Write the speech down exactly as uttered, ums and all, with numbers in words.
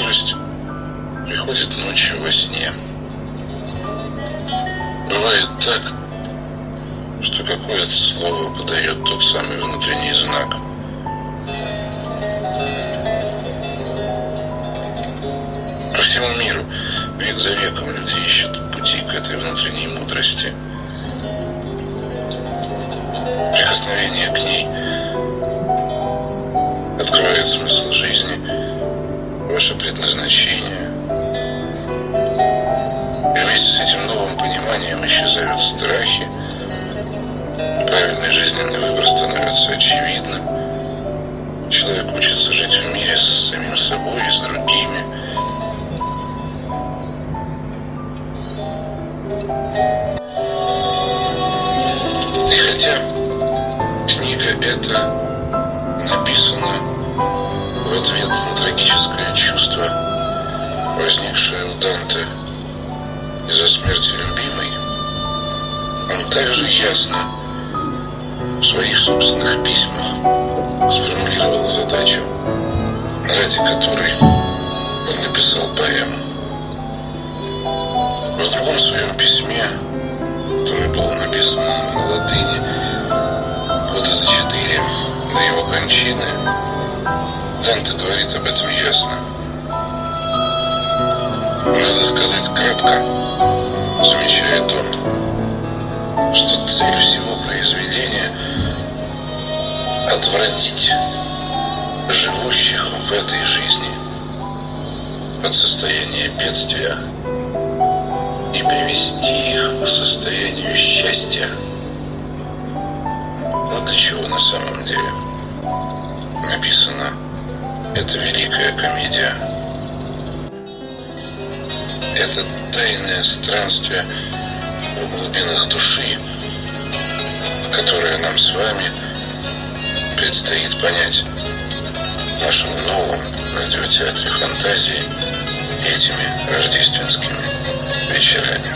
мудрость приходит ночью во сне. Бывает так, что какое-то слово подает тот самый внутренний знак. По всему миру век за веком люди ищут пути к этой внутренней мудрости. Прикосновение к ней открывает смысл жизни, ваше предназначение. И вместе с этим новым пониманием исчезают страхи, правильный жизненный выбор становится очевидным. Человек учится жить в мире с самим собой и с другими. И хотя книга эта написана в ответ на трагическое чувство, возникшее у Данте из-за смерти любимой, он также ясно в своих собственных письмах сформулировал задачу, ради которой он написал поэму. В другом своем письме, которое было написано на латыни года за четыре до его кончины, Данте говорит об этом ясно. Надо сказать кратко, замечает он, что цель всего произведения — отвратить живущих в этой жизни от состояния бедствия и привести их к состоянию счастья. Вот для чего на самом деле написана эта великая комедия. Это тайное странствие в глубинах души, которое нам с вами предстоит понять в нашем новом радиотеатре фантазии этими рождественскими вечерами.